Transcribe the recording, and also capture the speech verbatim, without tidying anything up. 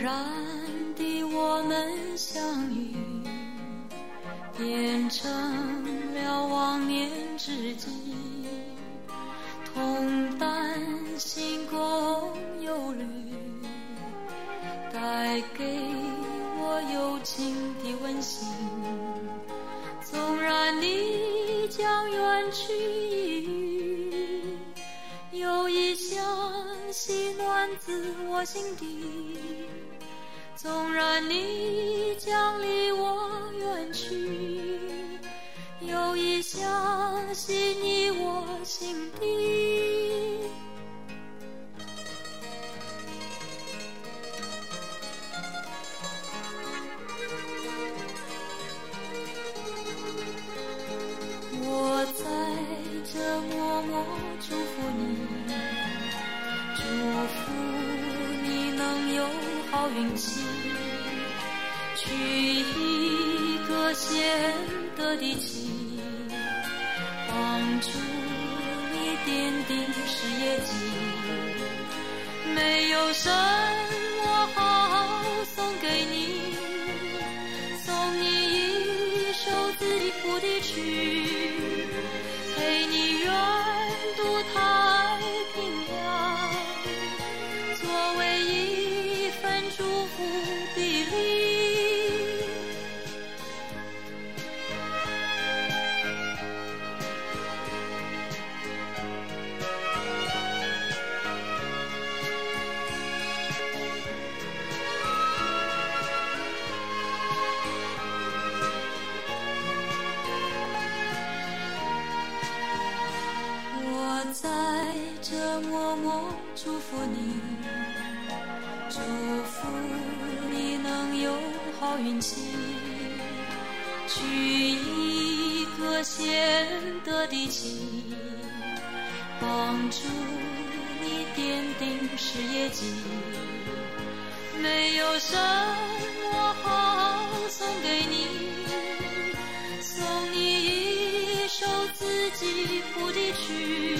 然的我们相遇，变成了忘年知己，同担心共忧虑，带给我友情的温馨。纵然你将远去，有一香息暖自我心底。纵然你将离我远去，有一香息你我心底。我在这默默祝福你，祝福你能有好运气，娶一个贤德的妻，帮助你奠定事业基。没有什么好送给你，送你一首自己谱的曲，陪你远渡太平洋，作为一份祝福的礼。我在这默默祝福你，祝福你能有好运气，娶一个贤德的妻，帮助你奠定事业基。没有什么好送给你，送你一首自己谱的曲，